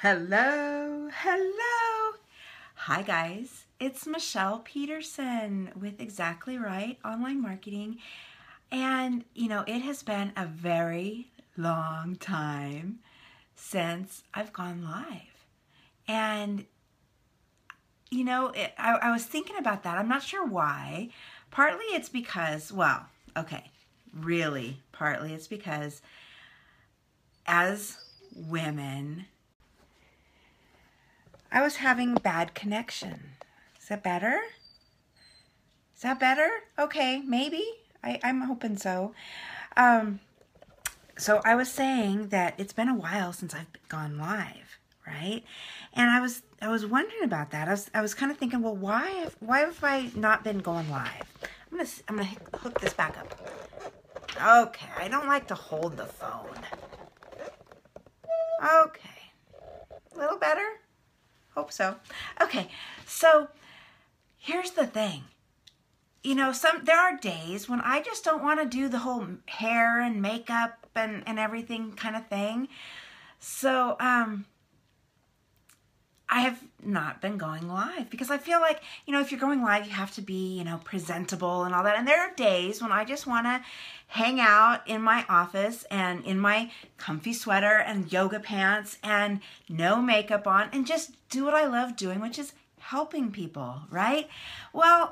Hello, hello. Hi guys, it's Michelle Peterson with Exactly Right Online Marketing. And it has been a very long time since I've gone live. And I was thinking about that. I'm not sure why. Partly it's because, partly it's because as women, I was having bad connection. Is that better? Is that better? Okay, maybe. I'm hoping so. So I was saying that it's been a while since I've gone live, right? And I was wondering about that. I was kind of thinking, well, why have I not been going live? I'm gonna hook this back up. Okay, I don't like to hold the phone. Okay, a little better. Hope so. Okay, so here's the thing. There are days when I just don't want to do the whole hair and makeup and everything kind of thing. So I have not been going live because I feel like, if you're going live, you have to be, presentable and all that. And there are days when I just want to hang out in my office and in my comfy sweater and yoga pants and no makeup on and just do what I love doing, which is helping people, right? Well,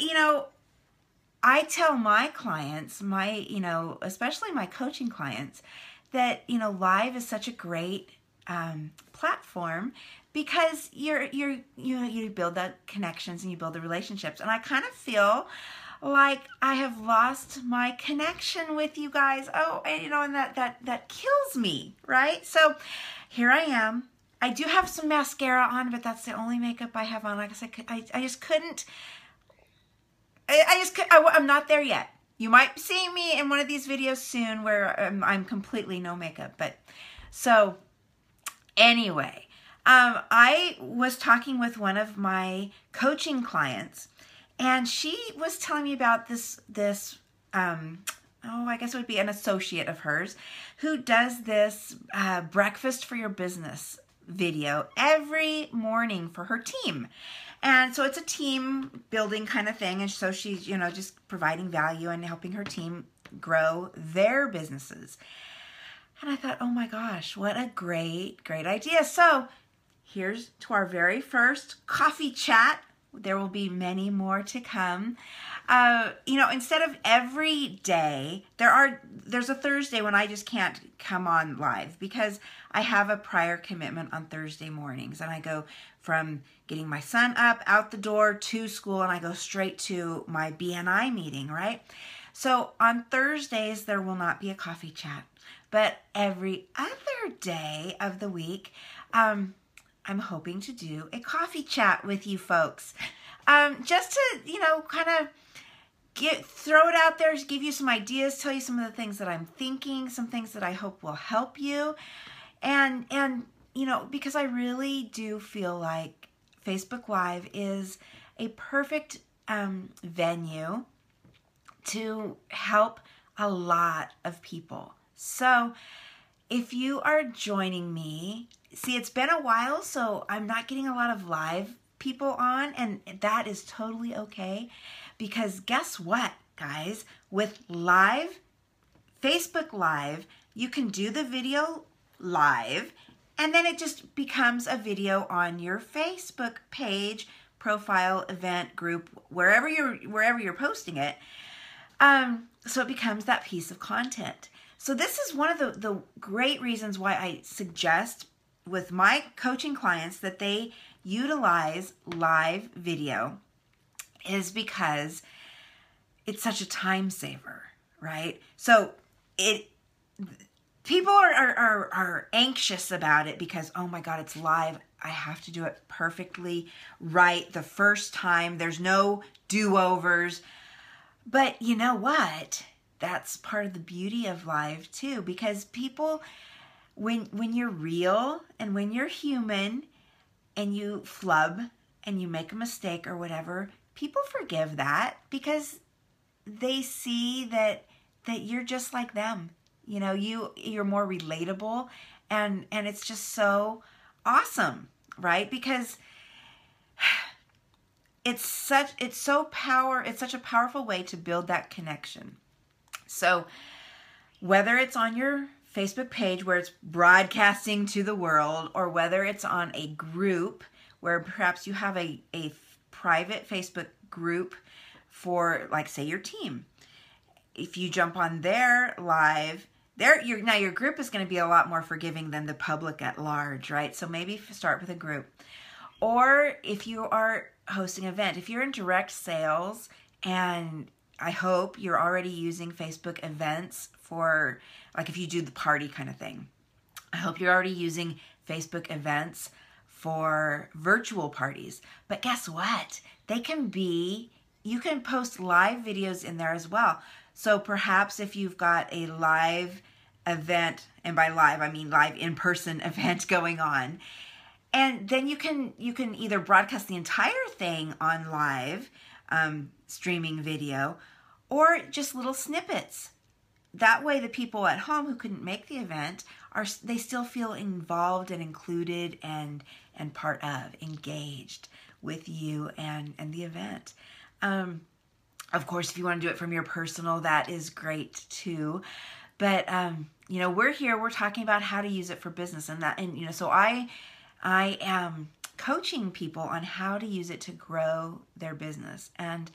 I tell my clients, especially my coaching clients, that, live is such a great platform because you build the connections and you build the relationships. And I kind of feel like I have lost my connection with you guys. And that kills me, right? So here I am. I do have some mascara on, but that's the only makeup I have on. Like I said, I just couldn't. I'm not there yet. You might see me in one of these videos soon where I'm completely no makeup. But so anyway, I was talking with one of my coaching clients, and she was telling me about this I guess it would be an associate of hers who does this breakfast for your business video every morning for her team. And so it's a team building kind of thing. And so she's, just providing value and helping her team grow their businesses. And I thought, oh my gosh, what a great idea. So here's to our very first coffee chat. There will be many more to come. Instead of every day, there's a Thursday when I just can't come on live because I have a prior commitment on Thursday mornings, and I go from getting my son up out the door to school, and I go straight to my BNI meeting, right? So on Thursdays, there will not be a coffee chat, but every other day of the week, I'm hoping to do a coffee chat with you folks. Just to, kind of throw it out there, give you some ideas, tell you some of the things that I'm thinking, some things that I hope will help you. And because I really do feel like Facebook Live is a perfect venue to help a lot of people. So if you are joining me, see, it's been a while, so I'm not getting a lot of live people on, and that is totally okay, because guess what, guys? With live, Facebook Live, you can do the video live, and then it just becomes a video on your Facebook page, profile, event, group, wherever you're posting it. So it becomes that piece of content. So this is one of the great reasons why I suggest with my coaching clients that they utilize live video, is because it's such a time saver, right? So people are anxious about it because, oh my God, it's live. I have to do it perfectly right the first time. There's no do-overs. But you know what? That's part of the beauty of live too, because people, when you're real and when you're human and you flub and you make a mistake or whatever, people forgive that because they see that you're just like them. You're more relatable, and it's just so awesome, right? Because it's such a powerful way to build that connection. So whether it's on your Facebook page where it's broadcasting to the world, or whether it's on a group where perhaps you have a private Facebook group for, like, say, your team. If you jump on their live, now your group is going to be a lot more forgiving than the public at large, right? So maybe start with a group. Or if you are hosting an event, if you're in direct sales, and I hope you're already using Facebook events for, like, if you do the party kind of thing, I hope you're already using Facebook events for virtual parties. But guess what? You can post live videos in there as well. So perhaps if you've got a live event, and by live I mean live in-person event going on, and then you can either broadcast the entire thing on live streaming video, or just little snippets. That way the people at home who couldn't make the event, they still feel involved and included and part of, engaged with you and the event. Of course, if you want to do it from your personal, that is great too. But we're talking about how to use it for business, and so I am coaching people on how to use it to grow their business, and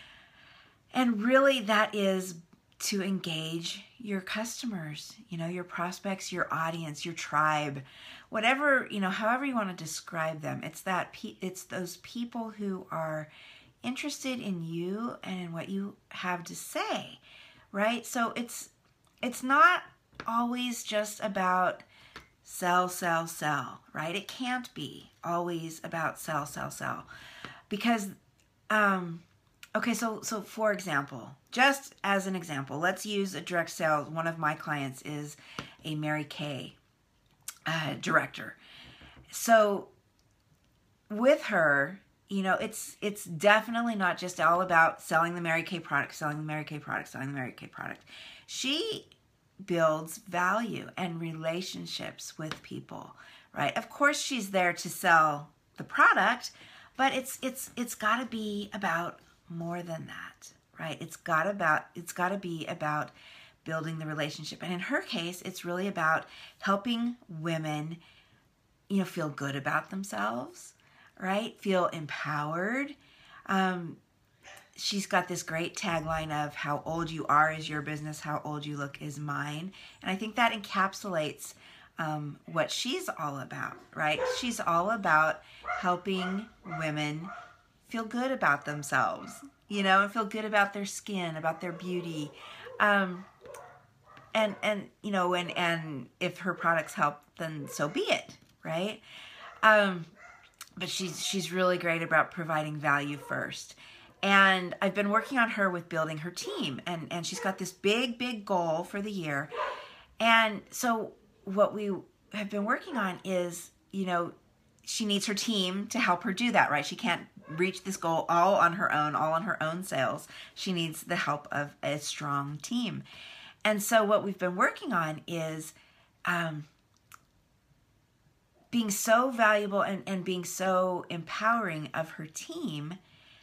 really that is to engage your customers, your prospects, your audience, your tribe, whatever, however you want to describe them. It's those people who are interested in you and in what you have to say, right? So it's not always just about sell, right? It can't be always about sell. Because, okay, so for example, just as an example, let's use a direct sale. One of my clients is a Mary Kay director. So with her, it's definitely not just all about selling the Mary Kay product. She builds value and relationships with people, right? Of course, she's there to sell the product, but it's got to be about more than that, right? It's got to be about building the relationship. And in her case, it's really about helping women, feel good about themselves, right? Feel empowered. She's got this great tagline of how old you are is your business, how old you look is mine. And I think that encapsulates what she's all about, right? She's all about helping women feel good about themselves, and feel good about their skin, about their beauty. And if her products help, then so be it, right? But she's really great about providing value first. And I've been working on her with building her team. And she's got this big goal for the year. And so what we have been working on is, she needs her team to help her do that, right? She can't reach this goal all on her own sales. She needs the help of a strong team. And so what we've been working on is being so valuable and being so empowering of her team,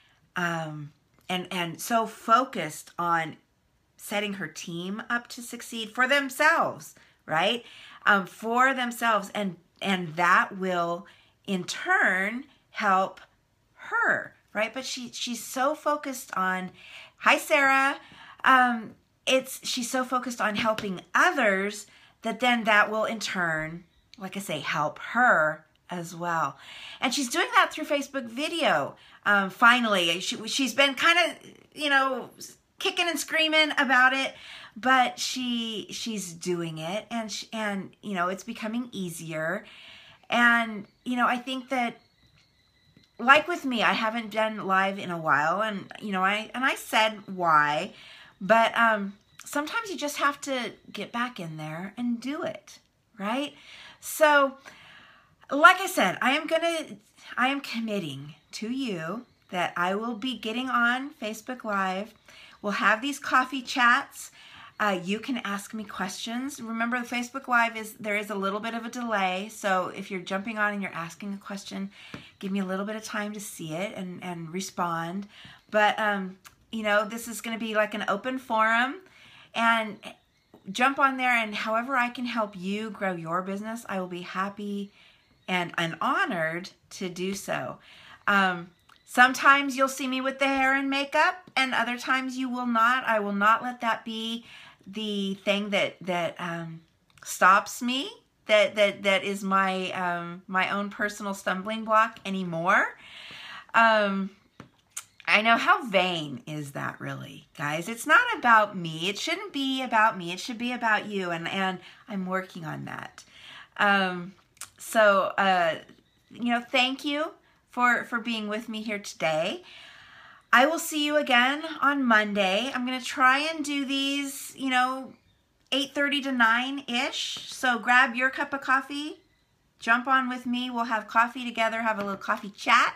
and so focused on setting her team up to succeed for themselves, right? For themselves, and that will in turn help her, right? But she's so focused on, hi Sarah, she's so focused on helping others that will in turn, like I say, help her as well. And she's doing that through Facebook video. Finally, she's been kind of, kicking and screaming about it, but she's doing it, and it's becoming easier. And I think that, like with me, I haven't done live in a while, and I said why, but sometimes you just have to get back in there and do it, right? So, like I said, I am committing to you that I will be getting on Facebook Live. We'll have these coffee chats. You can ask me questions. Remember, the Facebook Live there is a little bit of a delay. So if you're jumping on and you're asking a question, give me a little bit of time to see it and respond. But, this is going to be like an open forum, and jump on there, and however I can help you grow your business, I will be happy and honored to do so. Sometimes you'll see me with the hair and makeup, and other times you will not. I will not let that be the thing that stops me. That is my own personal stumbling block anymore. I know, how vain is that, really, guys? It's not about me. It shouldn't be about me. It should be about you, and I'm working on that. Thank you for being with me here today. I will see you again on Monday. I'm going to try and do these, 8:30 to 9-ish. So grab your cup of coffee, jump on with me. We'll have coffee together, have a little coffee chat.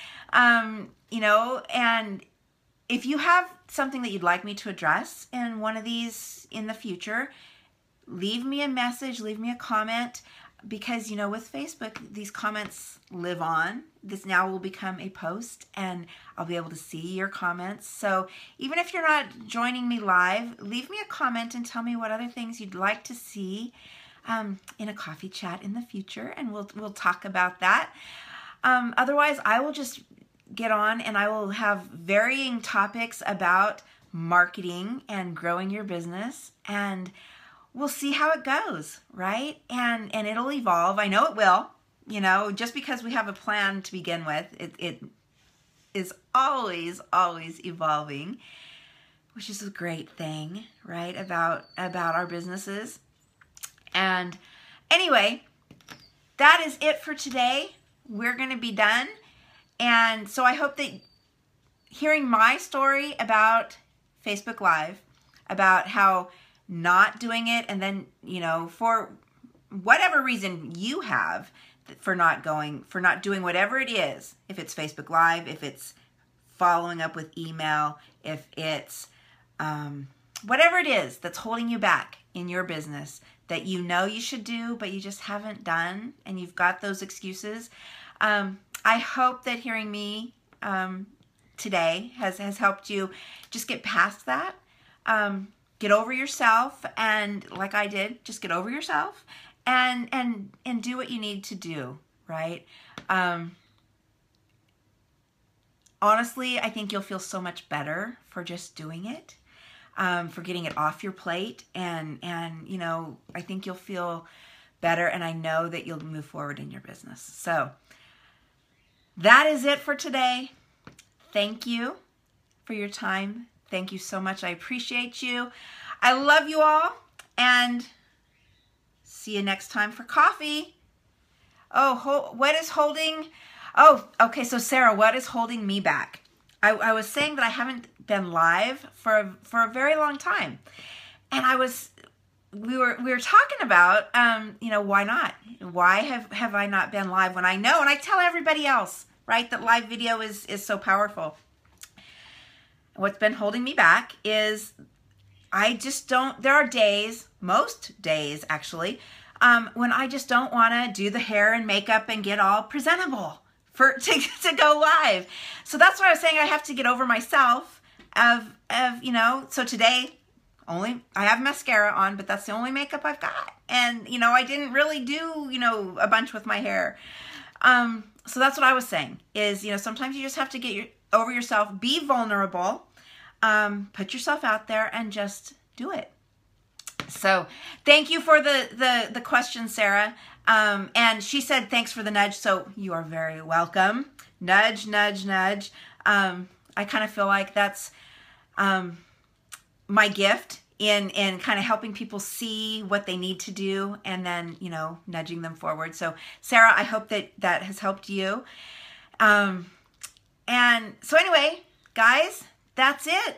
And if you have something that you'd like me to address in one of these in the future, leave me a message, leave me a comment, because, with Facebook, these comments live on. This now will become a post, and I'll be able to see your comments. So even if you're not joining me live, leave me a comment and tell me what other things you'd like to see in a coffee chat in the future, and we'll talk about that. Otherwise, I will just get on, and I will have varying topics about marketing and growing your business, and we'll see how it goes, right? And it'll evolve. I know it will. Just because we have a plan to begin with, it is always evolving, which is a great thing, right? About our businesses. And anyway, that is it for today. We're going to be done. And so I hope that hearing my story about Facebook Live, about how not doing it, and then, for whatever reason you have for not doing whatever it is, if it's Facebook Live, if it's following up with email, if it's whatever it is that's holding you back in your business that you should do, but you just haven't done, and you've got those excuses. I hope that hearing me today has helped you just get past that. Get over yourself, and like I did, just get over yourself and do what you need to do, right? Honestly, I think you'll feel so much better for just doing it, for getting it off your plate, and I think you'll feel better, and I know that you'll move forward in your business. So that is it for today. Thank you for your time. Thank you so much. I appreciate you. I love you all, and see you next time for coffee. What is holding? Oh, okay. So Sarah, what is holding me back? I was saying that I haven't been live for a very long time, and we were talking about why not? Why have I not been live when I know, and I tell everybody else, right, that live video is so powerful. What's been holding me back is I just don't, there are days, most days actually, when I just don't want to do the hair and makeup and get all presentable to go live. So that's why I was saying I have to get over myself so today I have mascara on, but that's the only makeup I've got. And, I didn't really do, a bunch with my hair. So that's what I was saying is, sometimes you just have to get over yourself, be vulnerable, put yourself out there, and just do it. So thank you for the question, Sarah. And she said, thanks for the nudge. So you are very welcome. Nudge, nudge, nudge. I kind of feel like that's my gift in kind of helping people see what they need to do, and then, nudging them forward. So Sarah, I hope that has helped you. And so anyway, guys, that's it.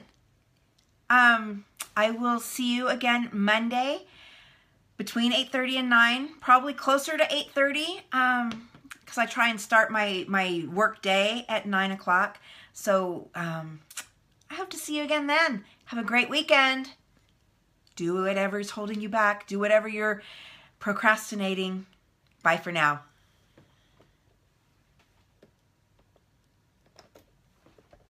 I will see you again Monday between 8:30 and 9, probably closer to 8:30, because I try and start my work day at 9 o'clock. So I hope to see you again then. Have a great weekend. Do whatever's holding you back. Do whatever you're procrastinating. Bye for now.